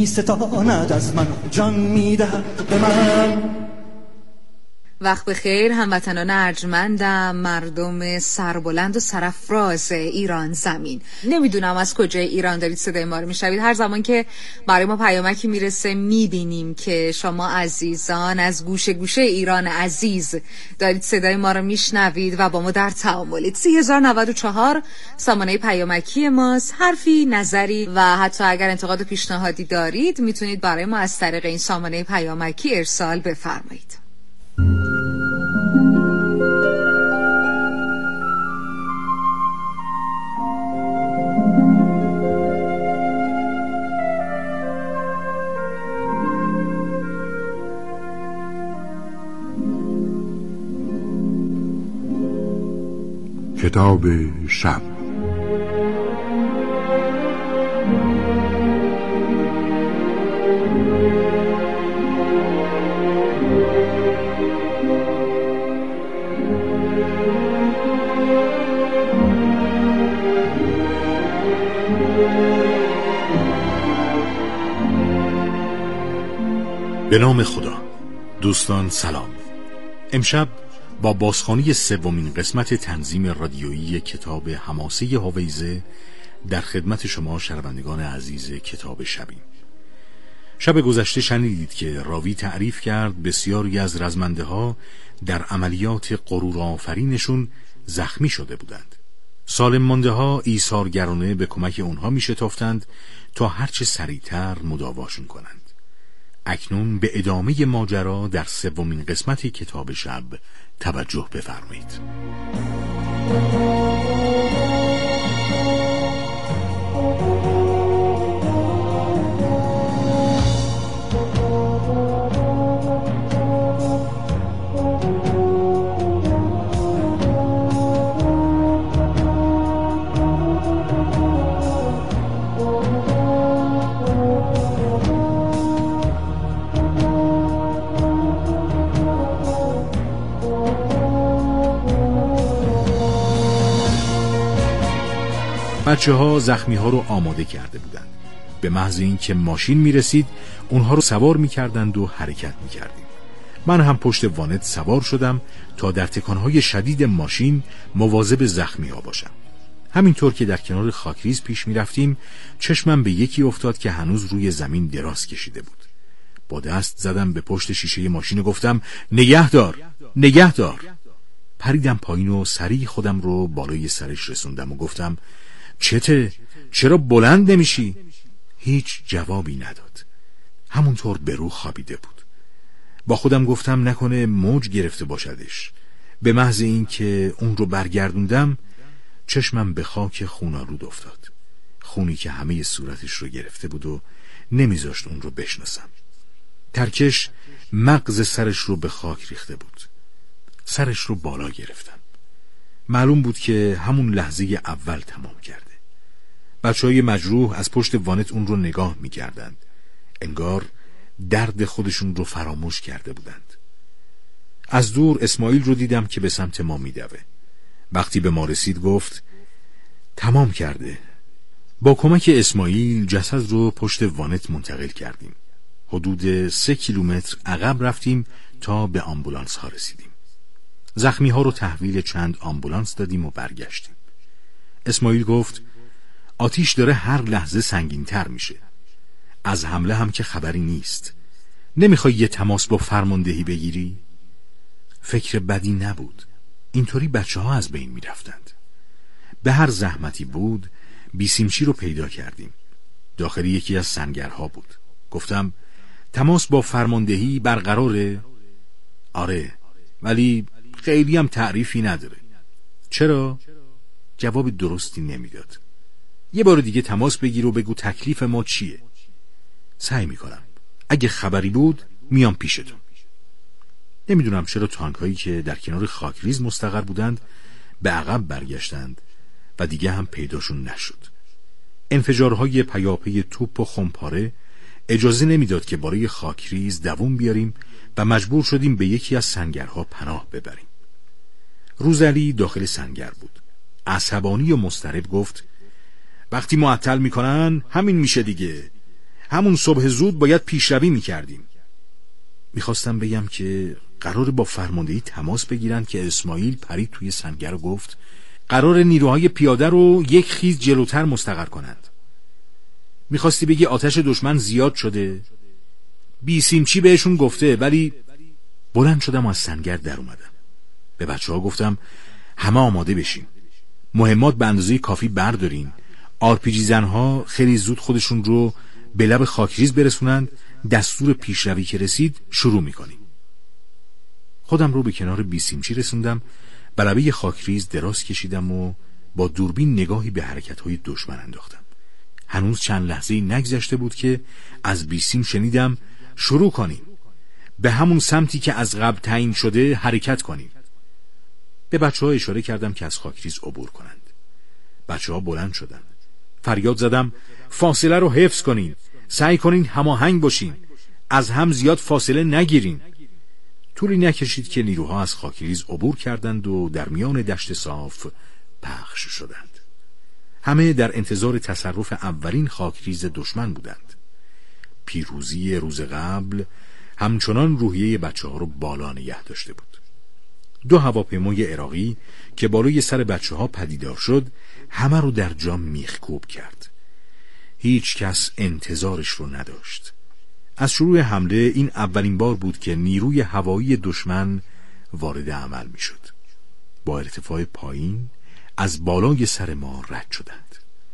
ستاند از من، جان میدهد به من. وقت بخیر هموطنان ارجمندم، مردم سربلند و سرافراز ایران زمین. نمیدونم از کجای ایران دارید صدای ما رو میشنوید. هر زمان که برای ما پیامکی میرسه میبینیم که شما عزیزان از گوشه گوشه ایران عزیز دارید صدای ما رو میشنوید و با ما در تعاملید. 3094 سامانه پیامکی ماست. حرفی، نظری و حتی اگر انتقاد و پیشنهادی دارید میتونید برای ما از طریق این سامانه پیامکی ارسال بفرمایید. کتاب شب. به نام خدا. دوستان سلام. امشب با بازخوانی سومین قسمت تنظیم رادیویی کتاب حماسه هویزه در خدمت شما شنوندگان عزیز کتاب شبیم. شب گذشته شنیدید که راوی تعریف کرد بسیاری از رزمنده ها در عملیات غرور آفرینشون زخمی شده بودند. سالم مانده ها ایثارگرانه به کمک اونها می شتافتند تا هرچه سریعتر مداواشون کنند. اکنون به ادامه ماجرا در سومین قسمت کتاب شب توجه بفرمایید. بچه ها زخمی ها رو آماده کرده بودند. به محض این که ماشین می رسید اونها رو سوار می کردند و حرکت می کردیم. من هم پشت وانت سوار شدم تا در تکانهای شدید ماشین مواظب زخمی ها باشم. همینطور که در کنار خاکریز پیش می رفتیم چشمم به یکی افتاد که هنوز روی زمین دراز کشیده بود. با دست زدم به پشت شیشه ماشین و گفتم نگه دار، نگه دار. پریدم پایین و سریع خودم رو بالای سرش رسوندم و گفتم چته؟ چرا بلند نمیشی؟ هیچ جوابی نداد. همونطور به رو خوابیده بود. با خودم گفتم نکنه موج گرفته باشدش. به محض این که اون رو برگردوندم چشمم به خاک خون‌آلود افتاد. خونی که همه صورتش رو گرفته بود و نمیذاشت اون رو بشناسم. ترکش مغز سرش رو به خاک ریخته بود. سرش رو بالا گرفتم. معلوم بود که همون لحظه اول تمام کرده. بچه‌های مجروح از پشت وانت اون رو نگاه می‌کردند. انگار درد خودشون رو فراموش کرده بودند. از دور اسماعیل رو دیدم که به سمت ما می‌دوه. وقتی به ما رسید گفت تمام کرده. با کمک اسماعیل جسد رو پشت وانت منتقل کردیم. حدود 3 کیلومتر عقب رفتیم تا به آمبولانس ها رسیدیم. زخمی ها رو تحویل چند آمبولانس دادیم و برگشتیم. اسماعیل گفت آتیش داره هر لحظه سنگین تر میشه. از حمله هم که خبری نیست. نمیخوای یه تماس با فرماندهی بگیری؟ فکر بدی نبود. اینطوری بچه ها از بین میرفتند. به هر زحمتی بود بیسیمچی رو پیدا کردیم. داخل یکی از سنگرها بود. گفتم تماس با فرماندهی برقراره؟ آره، ولی خیلی هم تعریفی نداره. چرا؟ جواب درستی نمیداد. یه بار دیگه تماس بگیر و بگو تکلیف ما چیه. سعی میکنم. اگه خبری بود میام پیشتون. نمیدونم چرا تانک هایی که در کنار خاکریز مستقر بودند به عقب برگشتند و دیگه هم پیداشون نشد. انفجارهای پیاپی توپ و خمپاره اجازه نمیداد که برای خاکریز دووم بیاریم و مجبور شدیم به یکی از سنگرها پناه ببریم. روزعلی داخل سنگر بود. عصبانی و مضطرب گفت وقتی معطل میکنن همین میشه دیگه. همون صبح زود باید پیشروی میکردیم. میخواستم بگم که قرار با فرماندهی تماس بگیرند که اسماعیل پرید توی سنگر و گفت قرار نیروهای پیاده رو یک خیز جلوتر مستقر کنند. میخواستی بگی آتش دشمن زیاد شده؟ بیسیمچی بهشون گفته. ولی بلند شدم و از سنگر در اومدم. به بچه‌ها گفتم همه آماده بشین، مهمات به اندازه کافی بردارین، آرپیجی زنها خیلی زود خودشون رو به لب خاکریز برسونند، دستور پیشروی که رسید شروع میکنیم. خودم رو به کنار بیسیمچی رسوندم، به لبه خاکریز دراز کشیدم و با دوربین نگاهی به حرکت‌های دشمن انداختم. هنوز چند لحظه‌ای نگذشته بود که از بیسیم شنیدم شروع کنیم، به همون سمتی که از قبل تعیین شده حرکت کنیم. به بچه‌ها اشاره کردم که از خاکریز عبور کنند. بچه‌ها بلند شدند. فریاد زدم فاصله رو حفظ کنین، سعی کنین هماهنگ باشین، از هم زیاد فاصله نگیرین. طولی نکشید که نیروها از خاکریز عبور کردند و در میان دشت صاف پخش شدند. همه در انتظار تصرف اولین خاکریز دشمن بودند. پیروزی روز قبل همچنان روحیه بچه‌ها رو بالا نگه داشته بود. 2 هواپیمای عراقی که بالای سر بچه‌ها پدیدار شد همه رو در جا میخکوب کرد. هیچ کس انتظارش رو نداشت. از شروع حمله این اولین بار بود که نیروی هوایی دشمن وارد عمل میشد. با ارتفاع پایین از بالای سر ما رد شدند.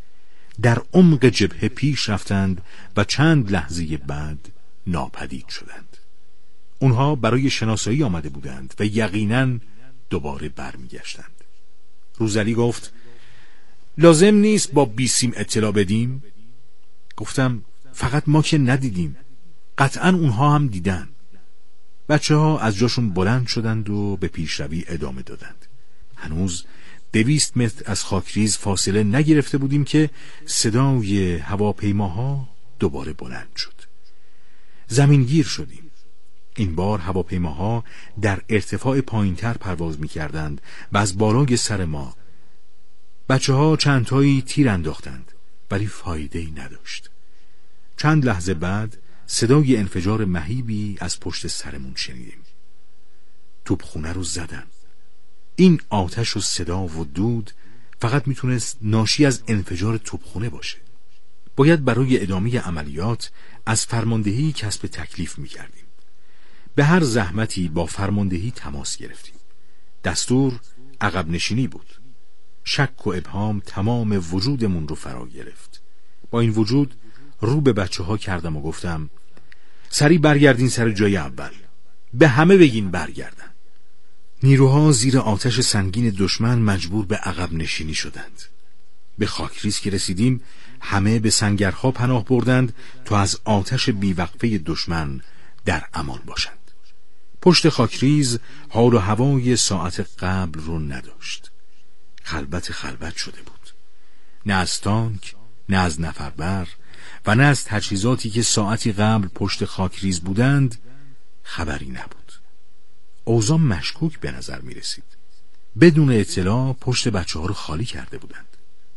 در عمق جبهه پیش رفتند و چند لحظه بعد ناپدید شدند. اونها برای شناسایی آمده بودند و یقیناً دوباره برمیگشتند. روزعلی گفت لازم نیست با بیسیم اطلاع بدیم؟ گفتم فقط ما که ندیدیم، قطعاً اونها هم دیدن. بچه‌ها از جاشون بلند شدند و به پیشروی ادامه دادند. هنوز 200 متر از خاکریز فاصله نگرفته بودیم که صدای هواپیماها دوباره بلند شد. زمینگیر شدیم. این بار هواپیماها در ارتفاع پایینتر پرواز می‌کردند و از بالای سر ما. بچه‌ها چند تایی تیر انداختند ولی فایده‌ای نداشت. چند لحظه بعد صدای انفجار مهیبی از پشت سرمون شنیدیم. توپخونه رو زدن. این آتش و صدا و دود فقط میتونست ناشی از انفجار توپخونه باشه. باید برای ادامه عملیات از فرماندهی کسب تکلیف میکردیم. به هر زحمتی با فرماندهی تماس گرفتیم. دستور عقب نشینی بود. شک و ابهام تمام وجودمون رو فرا گرفت. با این وجود رو به بچه‌ها کردم و گفتم سریع برگردین سر جای اول، به همه بگین برگردن. نیروها زیر آتش سنگین دشمن مجبور به عقب نشینی شدند. به خاکریز که رسیدیم همه به سنگرها پناه بردند تا از آتش بیوقفه دشمن در امان باشند. پشت خاکریز حال و هوای ساعت قبل رو نداشت. خلوت شده بود. نه از تانک، نه از نفربر و نه از تجهیزاتی که ساعتی قبل پشت خاکریز بودند خبری نبود. اوضاع مشکوک به نظر می رسید. بدون اطلاع پشت بچه‌ها رو خالی کرده بودند.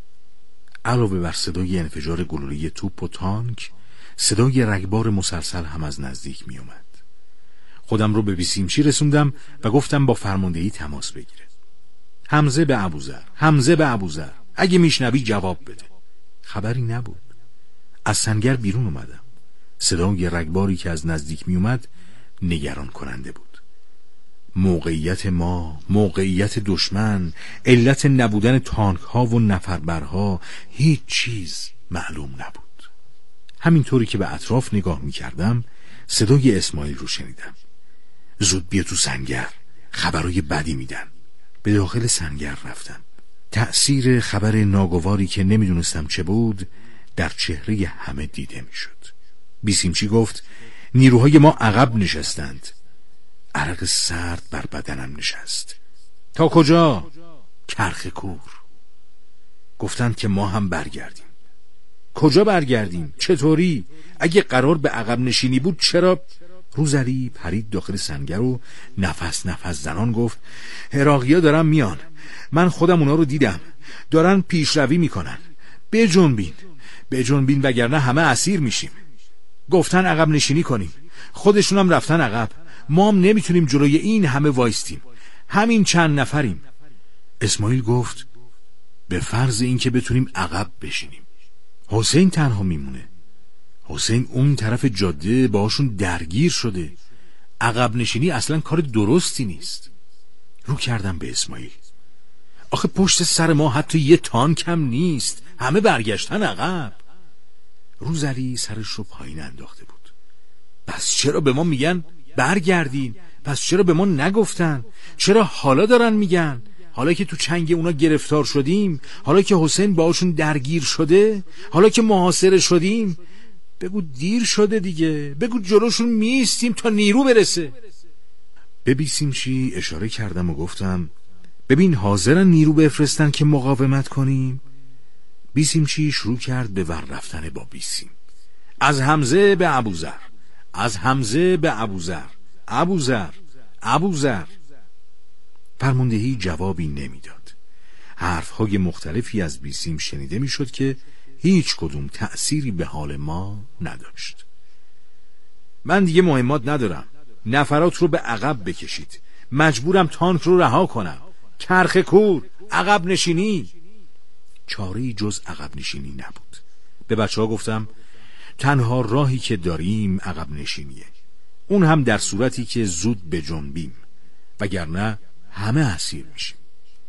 علاوه بر صدای انفجار گلوله توپ و تانک، صدای رگبار مسلسل هم از نزدیک می اومد. خودم رو به بیسیمچی رسوندم و گفتم با فرماندهی تماس بگیره. حمزه به ابوذر، اگه میشنوی جواب بده. خبری نبود. از سنگر بیرون اومدم. صدای رگباری که از نزدیک می اومد نگران کننده بود. موقعیت ما، موقعیت دشمن، علت نبودن تانک ها و نفربرها، هیچ چیز معلوم نبود. همینطوری که به اطراف نگاه می کردم صدای اسماعیل رو شنیدم. زود بیا تو سنگر، خبرای بدی میدن. به داخل سنگر رفتم. تأثیر خبر ناگواری که نمیدونستم چه بود در چهره همه دیده میشد. بیسیمچی گفت نیروهای ما عقب نشستند. عرق سرد بر بدنم نشست. تا کجا؟ کرخ کور. گفتند که ما هم برگردیم. کجا برگردیم؟ چطوری؟ اگه قرار به عقب نشینی بود چرا؟ روزعلی پرید داخل سنگر و نفس زنان گفت عراقی‌ها دارن میان. من خودم اونا رو دیدم. دارن پیشروی میکنن. بجنبین وگرنه همه اسیر میشیم. گفتن عقب نشینی کنیم، خودشون هم رفتن عقب، ما هم نمیتونیم جلوی این همه وایستیم، همین چند نفریم. اسماعیل گفت به فرض این که بتونیم عقب بشینیم، حسین تنها میمونه. حسین اون طرف جاده باهاشون درگیر شده، عقب نشینی اصلا کار درستی نیست. رو کردم به اسماعیل، آخه پشت سر ما حتی یه تانک هم نیست، همه برگشتن عقب. روزعلی سرش رو پایین انداخته بود. پس چرا به ما میگن برگردین؟ پس چرا به ما نگفتن؟ چرا حالا دارن میگن؟ حالا که تو چنگ اونا گرفتار شدیم، حالا که حسین باهاشون درگیر شده، حالا که محاصره شدیم، بگو دیر شده دیگه، بگو جلوشون میستیم تا نیرو برسه. به بیسیمچی اشاره کردم و گفتم ببین حاضرن نیرو بفرستن که مقاومت کنیم؟ بیسیمچی شروع کرد به ور رفتن با بیسیم. از حمزه به ابوذر، از حمزه به ابوذر، ابوذر، ابوذر. فرماندهی جوابی نمیداد. حرفهای مختلفی از بیسیم شنیده میشد که هیچ کدوم تأثیری به حال ما نداشت. من دیگه مهمات ندارم، نفرات رو به عقب بکشید، مجبورم تانک رو رها کنم، کرخ کور، عقب نشینی. چاره‌ای جز عقب نشینی نبود. به بچه‌ها گفتم تنها راهی که داریم عقب نشینیه، اون هم در صورتی که زود بجنبیم، وگرنه همه اسیر میشیم.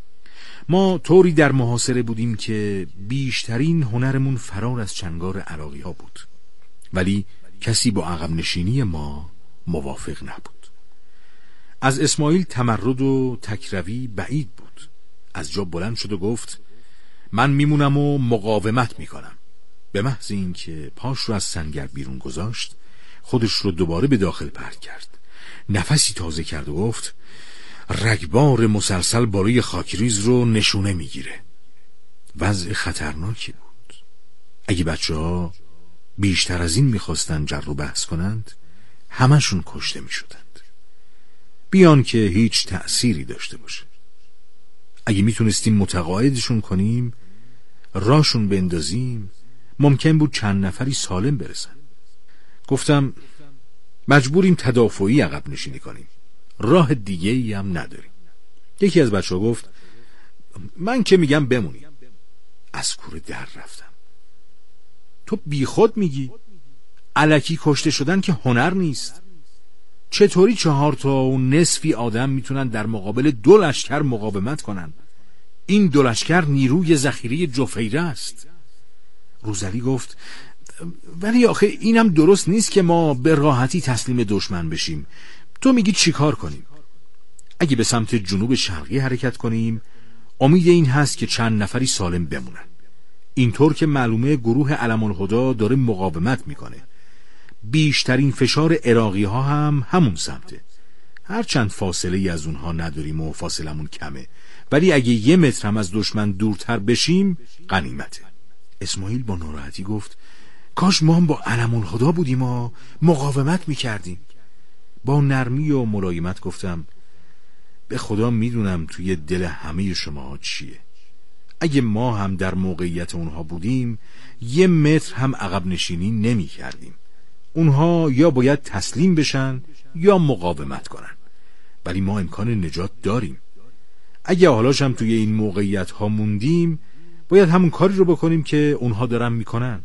ما طوری در محاصره بودیم که بیشترین هنرمون فرار از چنگار عراقی ها بود، ولی کسی با عقب نشینی ما موافق نبود. از اسماعیل تمرد و تکروی بعید بود. از جا بلند شد و گفت من میمونم و مقاومت میکنم. به محض این که پاش رو از سنگر بیرون گذاشت، خودش رو دوباره به داخل پرت کرد، نفسی تازه کرد و گفت رگبار مسلسل بالای خاکریز رو نشونه میگیره. وضع خطرناکی بود. اگه بچه‌ها بیشتر از این میخواستن جر و بحث کنند، همشون کشته میشدند، بیان که هیچ تأثیری داشته باشه. اگه میتونستیم متقاعدشون کنیم، راشون بندازیم، ممکن بود چند نفری سالم برسن. گفتم مجبوریم تدافعی عقب نشینی کنیم، راه دیگه ای هم نداریم. یکی از بچه‌ها گفت من که میگم بمونیم. از کوره در رفتم. تو بیخود میگی؟ الکی کشته شدن که هنر نیست. چطوری 4 تا و نصفی آدم میتونن در مقابل 2 لشکر مقاومت کنن؟ این 2 لشکر نیروی ذخیره جفیره است. روزعلی گفت ولی آخه اینم درست نیست که ما به راحتی تسلیم دشمن بشیم. تو میگی چی کار کنیم؟ اگه به سمت جنوب شرقی حرکت کنیم، امید این هست که چند نفری سالم بمونن. اینطور که معلومه گروه علم الهدی داره مقاومت میکنه. بیشترین فشار عراقی ها هم همون سمته. هرچند فاصله ای از اونها نداریم و فاصلمون کمه، ولی اگه 1 متر هم از دشمن دورتر بشیم غنیمته. اسماعیل با ناراحتی گفت کاش ما هم با علم الهدی بودیم و مقاومت میکردیم. با نرمی و ملایمت گفتم به خدا میدونم توی دل همه شما چیه. اگه ما هم در موقعیت اونها بودیم 1 متر هم عقب نشینی نمی کردیم. اونها یا باید تسلیم بشن یا مقاومت کنن، ولی ما امکان نجات داریم. اگه حالاش هم توی این موقعیت ها موندیم، باید همون کاری رو بکنیم که اونها دارن میکنن.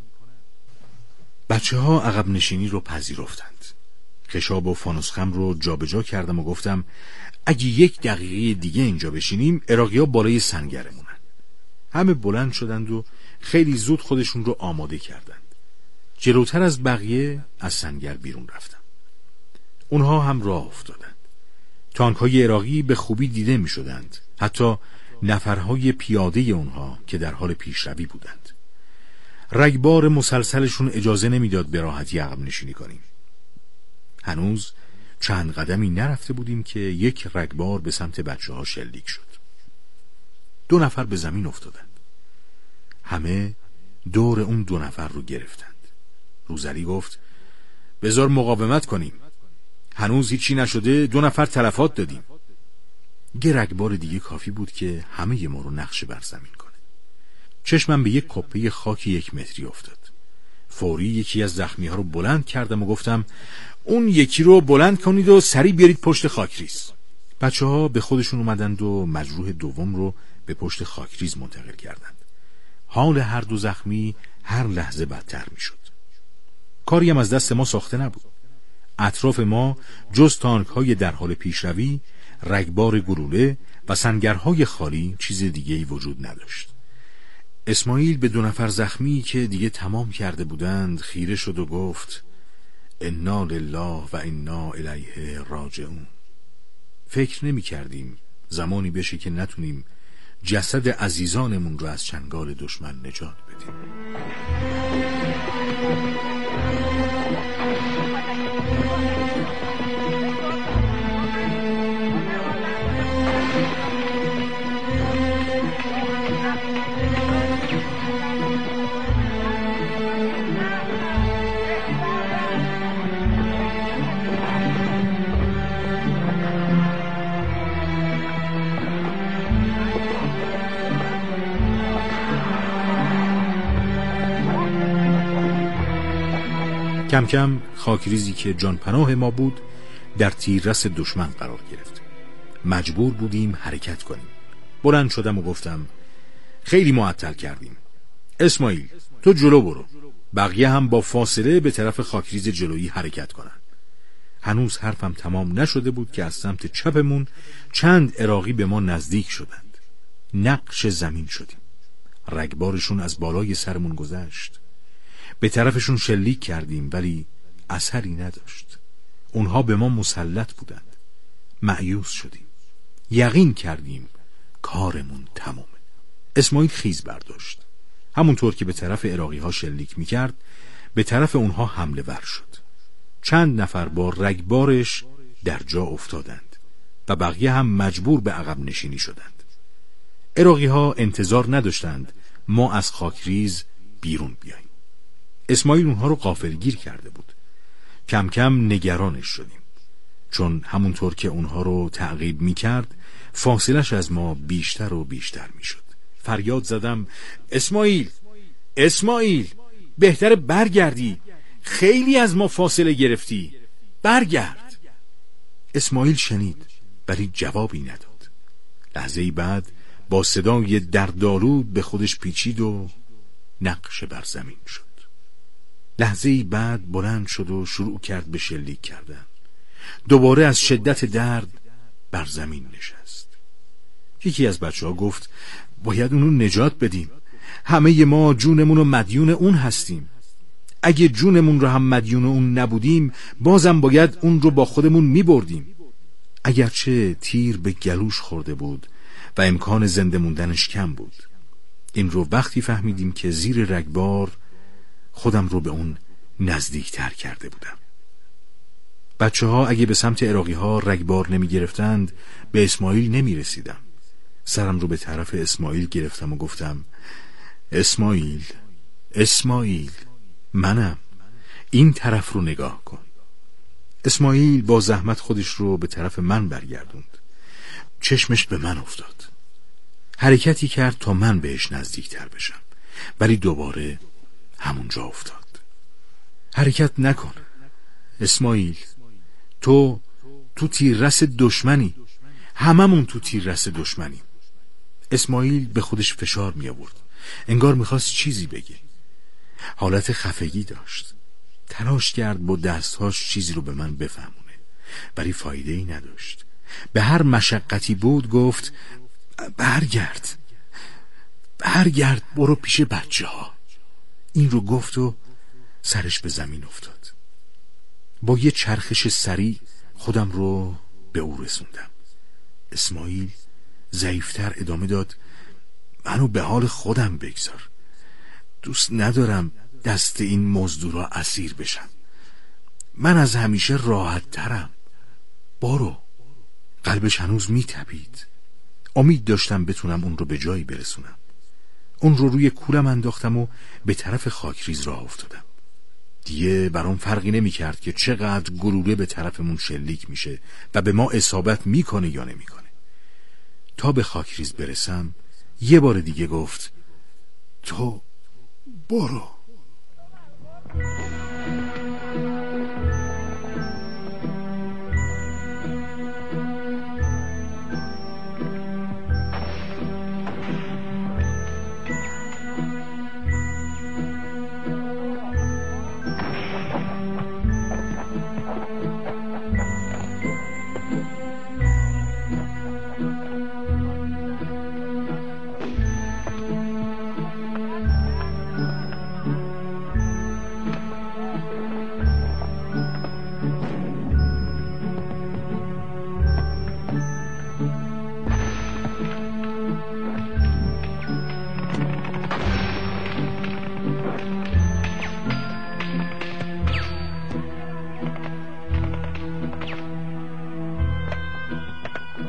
بچه ها عقب نشینی رو پذیرفتند. خشاب و فانوس خم رو جابجا کردم و گفتم اگه 1 دقیقه دیگه اینجا بشینیم، عراقی‌ها بالای سنگرمونن. همه بلند شدند و خیلی زود خودشون رو آماده کردند. جلوتر از بقیه از سنگر بیرون رفتم. اونها هم راه افتادند. تانک‌های عراقی به خوبی دیده می شدند، حتی نفرهای پیاده اونها که در حال پیشروی بودند. رگبار مسلسلشون اجازه نمیداد به راحتی عقب نشینی کنیم. هنوز چند قدمی نرفته بودیم که 1 رگبار به سمت بچه‌ها شلیک شد. 2 نفر به زمین افتادند. همه دور اون 2 نفر رو گرفتند. روزعلی گفت بذار مقاومت کنیم، هنوز هیچی نشده، 2 نفر تلفات دادیم. 1 رگبار دیگه کافی بود که همه ما رو نقش بر زمین کنه. چشمم به 1 کپه خاکی 1 متری افتاد. فوری یکی از زخمی ها رو بلند کردم و گفتم اون یکی رو بلند کنید و سریع بیارید پشت خاکریز. بچه ها به خودشون اومدند و مجروح دوم رو به پشت خاکریز منتقل کردند. حال هر دو زخمی هر لحظه بدتر می شد. کاری هم از دست ما ساخته نبود. اطراف ما جز تانک های در حال پیشروی، رگبار گلوله و سنگرهای خالی چیز دیگه‌ای وجود نداشت. اسماعیل به 2 نفر زخمی که دیگه تمام کرده بودند خیره شد و گفت انا لله و انا الیه راجعون. فکر نمی کردیم زمانی بشه که نتونیم جسد عزیزانمون رو از چنگال دشمن نجات بدیم. کم کم خاکریزی که جان پناه ما بود در تیررس دشمن قرار گرفت. مجبور بودیم حرکت کنیم. بلند شدم و گفتم خیلی معطل کردیم. اسماعیل تو جلو برو، بقیه هم با فاصله به طرف خاکریز جلویی حرکت کنن. هنوز حرفم تمام نشده بود که از سمت چپمون چند عراقی به ما نزدیک شدند. نقش زمین شدیم. رگبارشون از بالای سرمون گذشت. به طرفشون شلیک کردیم ولی اثری نداشت. اونها به ما مسلط بودند. مایوس شدیم. یقین کردیم کارمون تمامه. اسماعیل خیز برداشت. همونطور که به طرف عراقی ها شلیک میکرد به طرف اونها حمله ور شد. چند نفر با رگبارش در جا افتادند و بقیه هم مجبور به عقب نشینی شدند. عراقی ها انتظار نداشتند ما از خاکریز بیرون بیاییم. اسماعیل اونها رو غافلگیر کرده بود. کم کم نگرانش شدیم، چون همونطور که اونها رو تعقیب میکرد فاصلش از ما بیشتر و بیشتر میشد. فریاد زدم اسماعیل، اسماعیل بهتره برگردی، خیلی از ما فاصله گرفتی، برگرد. اسماعیل شنید ولی جوابی نداد. لحظه‌ای بعد با صدای دردآلود به خودش پیچید و نقش بر زمین شد. لحظه‌ای بعد بلند شد و شروع کرد به شلیک کردن. دوباره از شدت درد بر زمین نشست. یکی از بچه‌ها گفت باید اونو نجات بدیم. همه ما جونمون رو مدیون اون هستیم. اگه جونمون رو هم مدیون اون نبودیم بازم باید اون رو با خودمون میبردیم. اگرچه تیر به گلوش خورده بود و امکان زنده موندنش کم بود. این رو وقتی فهمیدیم که زیر رگبار خودم رو به اون نزدیکتر کرده بودم. بچه ها اگه به سمت عراقی ها رگبار نمی گرفتند به اسماعیل نمی رسیدم. سرم رو به طرف اسماعیل گرفتم و گفتم اسماعیل، اسماعیل منم، این طرف رو نگاه کن. اسماعیل با زحمت خودش رو به طرف من برگردوند. چشمش به من افتاد. حرکتی کرد تا من بهش نزدیکتر بشم ولی دوباره همونجا افتاد. حرکت نکن اسماعیل، تو تیررس دشمنی، هممون تو تیررس دشمنی. اسماعیل به خودش فشار می آورد. انگار میخواست چیزی بگه. حالت خفگی داشت. تلاش کرد با دستهاش چیزی رو به من بفهمونه ولی فایده ای نداشت. به هر مشقتی بود گفت برگرد، برگرد، برو پیش بچه ها. این رو گفت و سرش به زمین افتاد. با یه چرخش سریع خودم رو به او رسوندم. اسماعیل ضعیفتر ادامه داد منو به حال خودم بگذار. دوست ندارم دست این مزدورا اسیر بشم. من از همیشه راحت ترم. برو. قلبش هنوز میتپید. امید داشتم بتونم اون رو به جایی برسونم. اون رو روی کولم انداختم و به طرف خاکریز راه افتادم. دیگه برام فرقی نمی کرد که چقدر گلوله به طرفمون شلیک میشه و به ما اصابت میکنه یا نمیکنه. تا به خاکریز برسم یه بار دیگه گفت تو برو.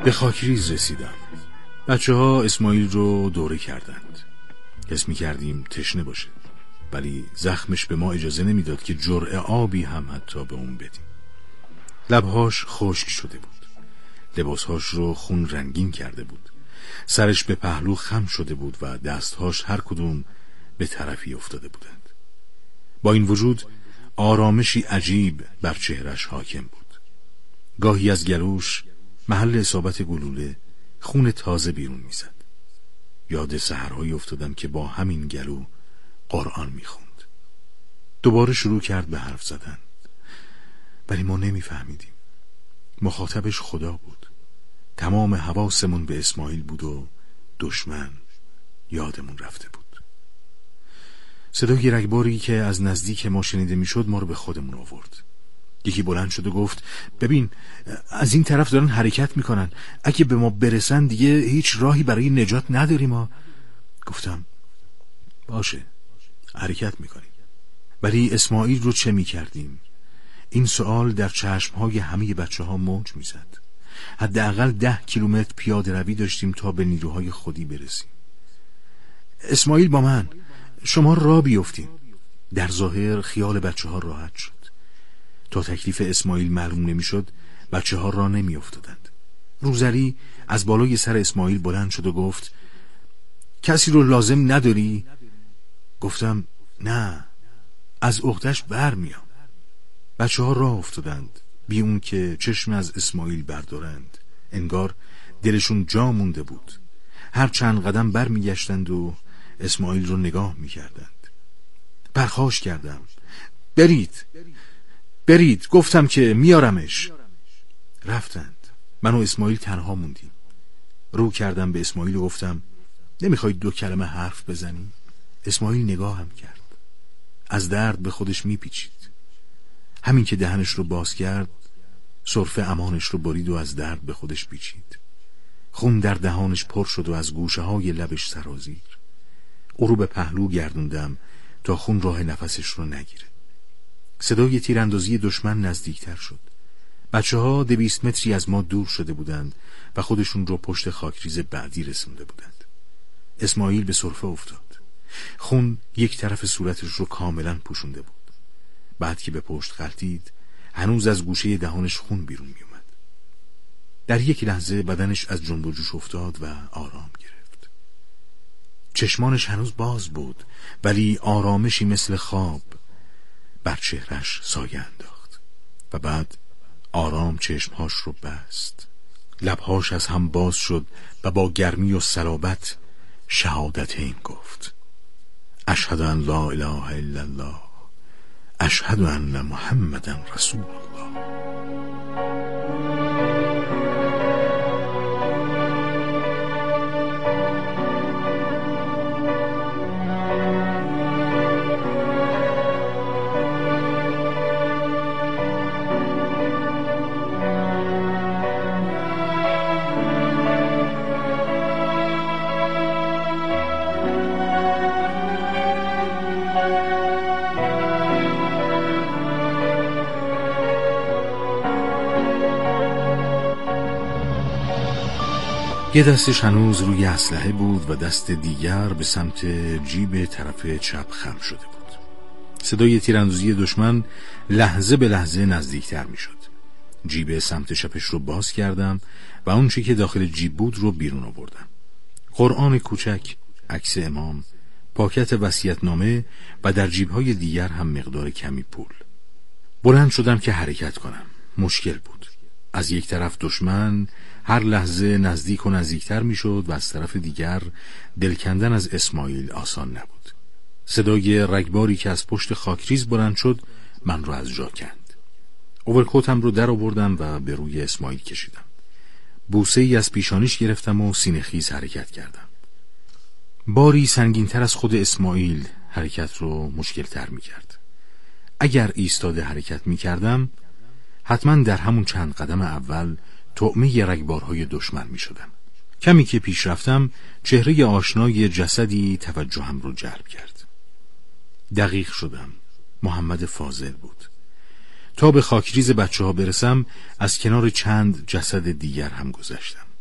به خاکریز رسیدم. بچه ها اسماعیل رو دوره کردند. حس می کردیم تشنه باشه، ولی زخمش به ما اجازه نمیداد که جرعه آبی هم حتی به اون بدیم. لبهاش خشک شده بود، لباسهاش رو خون رنگین کرده بود، سرش به پهلو خم شده بود و دستهاش هر کدوم به طرفی افتاده بودند. با این وجود آرامشی عجیب بر چهرش حاکم بود. گاهی از گلوش محل اصابت گلوله خون تازه بیرون میزد. یاد سحرهایی افتادم که با همین گلو قرآن میخوند. دوباره شروع کرد به حرف زدن، ولی ما نمیفهمیدیم. مخاطبش خدا بود. تمام حواسمون به اسماعیل بود و دشمن یادمون رفته بود. صدای رگباری که از نزدیک ما شنیده میشد ما رو به خودمون آورد. یکی بلند شد و گفت ببین، از این طرف دارن حرکت میکنن، اگه به ما برسن دیگه هیچ راهی برای نجات نداریم ما. گفتم باشه، حرکت میکنیم. ولی اسماعیل رو چه میکردیم؟ این سوال در چشمهای همه بچه ها موج میزد. حداقل 10 کیلومتر پیاده روی داشتیم تا به نیروهای خودی برسیم. اسماعیل با من، شما راه بیفتیم. در ظاهر خیال بچه ها راحت شد. تا تکلیف اسماعیل معلوم نمیشد بچه ها راه نمی افتادند. روزری از بالای سر اسماعیل بلند شد و گفت کسی رو لازم نداری؟ گفتم نه، از عهده‌اش برمیام. بچه ها راه افتادند بی اون که چشم از اسماعیل بردارند. انگار دلشون جا مونده بود. هر چند قدم برمیگشتند و اسماعیل رو نگاه میکردند. پرخاش کردم برید، گفتم که میارمش. رفتند. من و اسماعیل تنها موندیم. رو کردم به اسماعیل و گفتم نمیخوای 2 کلمه حرف بزنی؟ اسماعیل نگاهم کرد. از درد به خودش میپیچید. همین که دهنش رو باز کرد سرفه امانش رو برید و از درد به خودش پیچید. خون در دهانش پر شد و از گوشه های لبش سرازیر. او رو به پهلو گردوندم تا خون راه نفسش رو نگیره. صدای تیراندازی دشمن نزدیکتر شد. بچه ها 200 متری از ما دور شده بودند و خودشون رو پشت خاکریز بعدی رسونده بودند. اسماعیل به سرفه افتاد. خون یک طرف صورتش رو کاملا پوشونده بود. بعد که به پشت غلتید هنوز از گوشه دهانش خون بیرون می اومد. در یک لحظه بدنش از جنب و جوش افتاد و آرام گرفت. چشمانش هنوز باز بود، ولی آرامشی مثل خواب بر چهرش سایه انداخت و بعد آرام چشمهاش رو بست. لبهاش از هم باز شد و با گرمی و صلابت شهادتین گفت: اشهد ان لا اله الا الله، اشهد ان محمدن رسول الله. یه دستش هنوز روی اسلحه بود و دست دیگر به سمت جیب طرف چپ خم شده بود. صدای تیراندازی دشمن لحظه به لحظه نزدیکتر می شد. جیب سمت چپش رو باز کردم و اون چی که داخل جیب بود رو بیرون آوردم. قرآن کوچک، عکس امام، پاکت وصیت‌نامه و در جیب‌های دیگر هم مقدار کمی پول. بلند شدم که حرکت کنم. مشکل بود. از یک طرف دشمن هر لحظه نزدیک و نزدیکتر می شد و از طرف دیگر دل کندن از اسماعیل آسان نبود. صدای رگباری که از پشت خاکریز بلند شد من رو از جا کند. اوورکوتم رو در آوردم و به روی اسماعیل کشیدم. بوسه ای از پیشانیش گرفتم و سینه خیز حرکت کردم. باری سنگین‌تر از خود اسماعیل حرکت رو مشکل تر می کرد. اگر ایستاده حرکت می کردم حتما در همون چند قدم اول طعمه رگبارهای دشمن می شدم. کمی که پیش رفتم چهره آشنای جسدی توجهم رو جلب کرد. دقیق شدم. محمد فاضل بود. تا به خاکریز بچه ها برسم از کنار چند جسد دیگر هم گذشتم.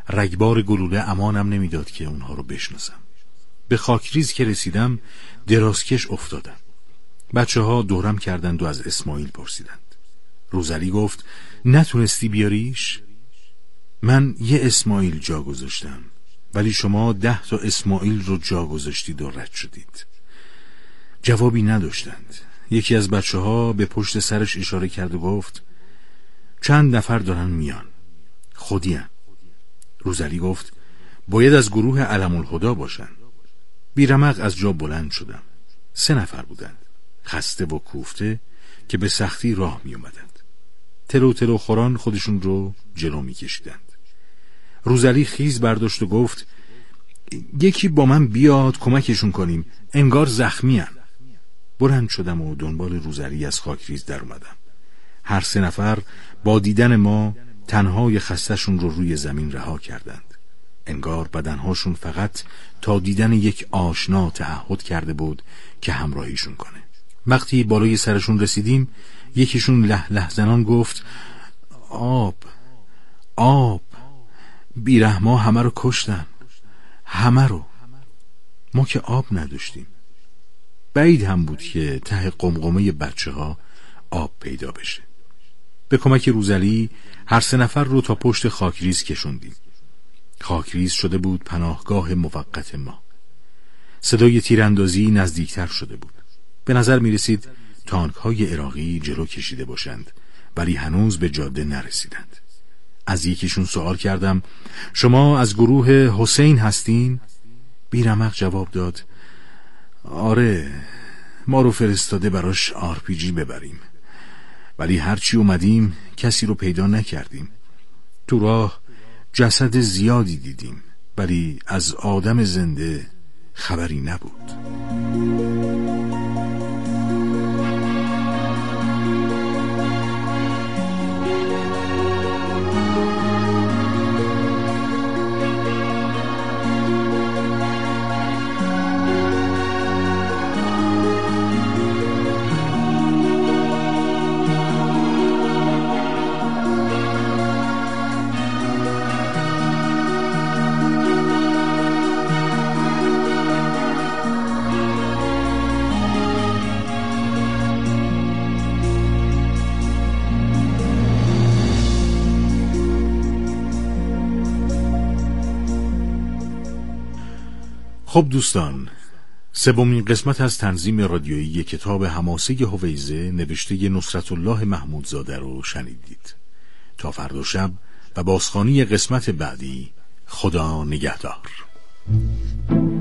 رگبار گلوله امانم نمیداد که اونها رو بشناسم. به خاکریز که رسیدم درازکش افتادم. بچه ها دورم کردند و از اسماعیل پرسیدند. روزلی گفت نتونستی بیاریش؟ من یه اسماعیل جا گذاشتم، ولی شما 10 تا اسماعیل رو جا گذاشتید و رد شدید. جوابی نداشتند. یکی از بچه ها به پشت سرش اشاره کرد و گفت چند نفر دارن میان، خودی‌ان. روزلی گفت باید از گروه علم الهدا باشن. بیرمق از جا بلند شدم. 3 نفر بودند، خسته و کوفته که به سختی راه می اومدند. تلو تلو خوران خودشون رو جلو می کشیدند. روزلی خیز برداشت و گفت یکی با من بیاد کمکشون کنیم، انگار زخمی هن. بلند شدم و دنبال روزلی از خاکریز در اومدم. هر 3 نفر با دیدن ما تنهای خستشون رو روی زمین رها کردند. انگار بدنهاشون فقط تا دیدن یک آشنا تعهد کرده بود که همراهیشون کنه. وقتی بالای سرشون رسیدیم یکیشون له له زنان گفت آب بیرحما همه رو کشتن، همه رو. ما که آب نداشتیم. بعید هم بود که ته قمقمه بچه ها آب پیدا بشه. به کمک روزلی هر 3 نفر رو تا پشت خاکریز کشوندیم. خاکریز شده بود پناهگاه موقت ما. صدای تیراندازی نزدیکتر شده بود. به نظر می رسید تانک های عراقی جلو کشیده باشند، ولی هنوز به جاده نرسیدند. از یکیشون سوال کردم شما از گروه حسین هستین؟ بیرمق جواب داد آره، ما رو فرستاده براش RPG ببریم، ولی هرچی اومدیم کسی رو پیدا نکردیم. تو راه جسد زیادی دیدیم، ولی از آدم زنده خبری نبود. خب دوستان، 3مین قسمت از تنظیم رادیویی کتاب حماسه هویزه نوشته نصرت الله محمودزاده رو شنیدید. تا فردا شب و بازخوانی قسمت بعدی، خدا نگهدار.